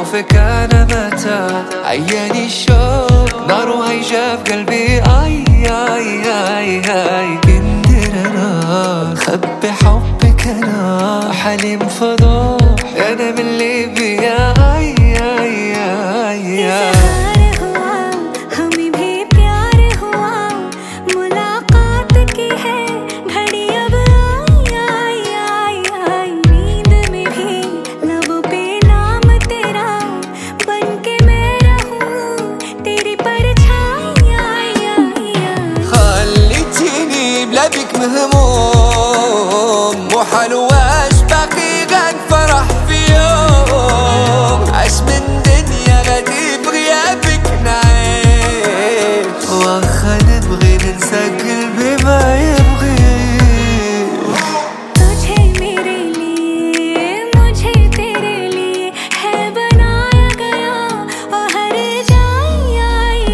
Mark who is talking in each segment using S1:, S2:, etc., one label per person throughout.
S1: أشوفك أنا متى عياني الشوق نار هيجا في قلبي آي آي آي آي كندر أنا خبي حبك أنا حليم فضوح أنا من ليبيا آي آي آي آي
S2: بك مهموم وحلواش باقي غن فرح في يوم عاش من دنيا غادي بغيابك نعيش
S1: واخا نبغي ننسى قلبي ما يبغي
S3: तुझे मेरे लिए मुझे तेरे लिए है बनाया गया और हर जाए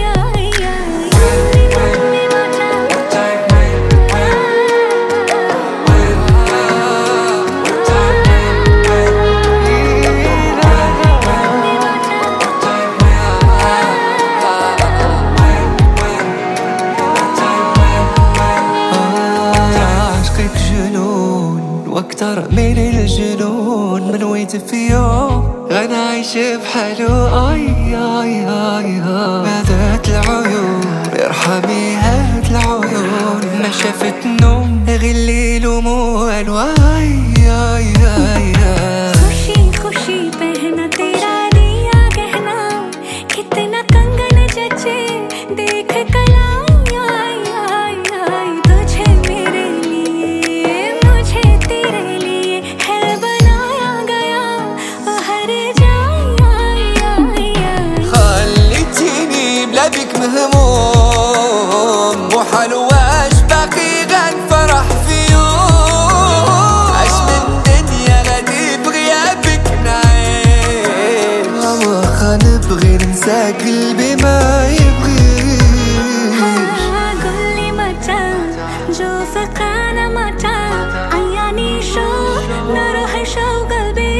S1: واكتر من الجنون من ويت في يوم غنعيش بحاله اي اي اي هذات العيون ارحمي هاد العيون ما شافت نوم غير الليل وموال واي اي اي
S3: खुशी खुशी पहना तेरा दिया गहना कितना कंगन जचे देख कलाई आई आई आई तुझे मेरे लिए मुझे तेरे लिए है बनाया गया और हर जाए आई आई आई
S2: خليتيني بلا بك مهموم وحلواش باقي غن فرح في يوم عاش من دنيا غادي بغيابك نعيش
S1: واخا نبغي ننسى قلبي ما يبغيش
S3: قولي متى نشوفك أنا متى عياني شوق نروح شوق قلبي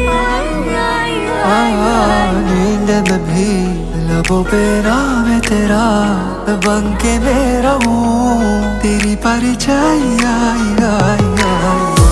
S1: नींद में भी लबों पे नाम है तेरा बन के मैं रहूं तेरी परछाई आई आई आई